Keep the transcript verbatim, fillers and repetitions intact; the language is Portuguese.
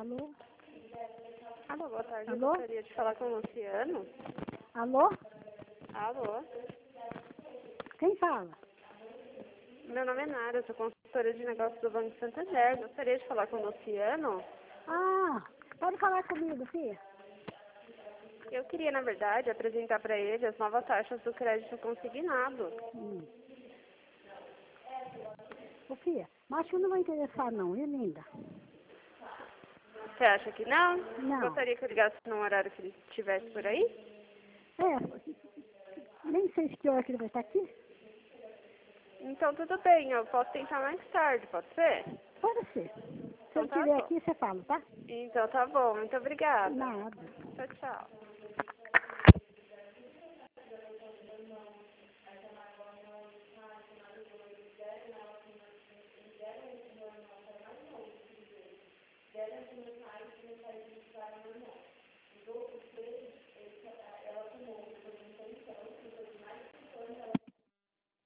Alô? Alô, boa tarde. Alô? Eu gostaria de falar com o Luciano. Alô? Alô? Quem fala? Meu nome é Nara, eu sou consultora de negócios do Banco Santander. Gostaria de falar com o Luciano. Ah, pode falar comigo, filha? Eu queria, na verdade, apresentar para ele as novas taxas do crédito consignado. Hum. Ô, filha, mas acho que não vai interessar não, viu, linda? Você acha que não? Não. Gostaria que eu ligasse num horário que ele estivesse por aí? É, nem sei se que hora que ele vai estar aqui. Então, tudo bem. Eu posso tentar mais tarde, pode ser? Pode ser. Se Então ele tá estiver bom. aqui, você fala, tá? Então tá bom. Muito obrigada. Nada. Tchau, tchau.